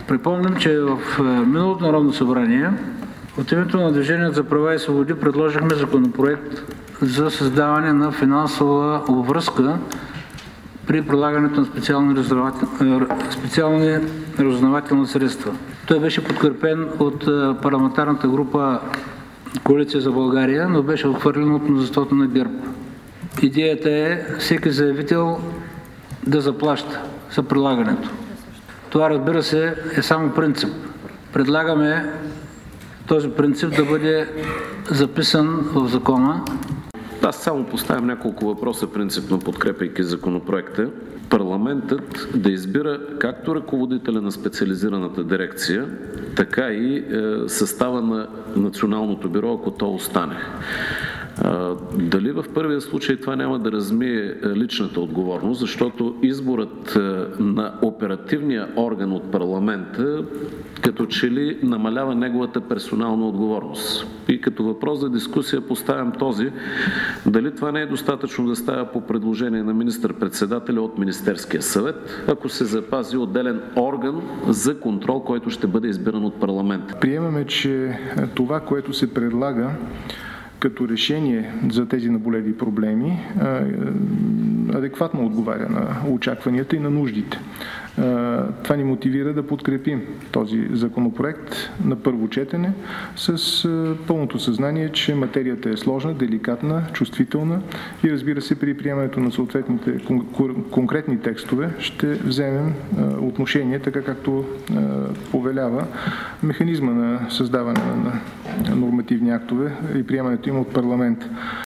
Припомням, че в миналото Народно събрание от името на Движението за права и свободи предложихме законопроект за създаване на финансова обвръзка при прилагането на специални разузнавателни средства. Той беше подкрепен от парламентарната група Коалиция за България, но беше отхвърлен от мнозинството на ГЕРБ. Идеята е всеки заявител да заплаща за прилагането. Това, разбира се, е само принцип. Предлагаме този принцип да бъде записан в закона. Аз само поставям няколко въпроса, принципно подкрепяйки законопроекта. Парламентът да избира както ръководителя на специализираната дирекция, така и състава на Националното бюро, ако то остане. Дали в първия случай това няма да размие личната отговорност, защото изборът на оперативния орган от парламента като че ли намалява неговата персонална отговорност. И като въпрос за дискусия поставям този, дали това не е достатъчно да става по предложение на министър-председателя от Министерския съвет, ако се запази отделен орган за контрол, който ще бъде избиран от парламента. Приемаме, че това, което се предлага като решение за тези наболели проблеми, адекватно отговаря на очакванията и на нуждите. Това ни мотивира да подкрепим този законопроект на първо четене с пълното съзнание, че материята е сложна, деликатна, чувствителна и, разбира се, при приемането на съответните конкретни текстове ще вземем отношение, така както повелява механизма на създаване на нормативни актове и приемането им от парламента.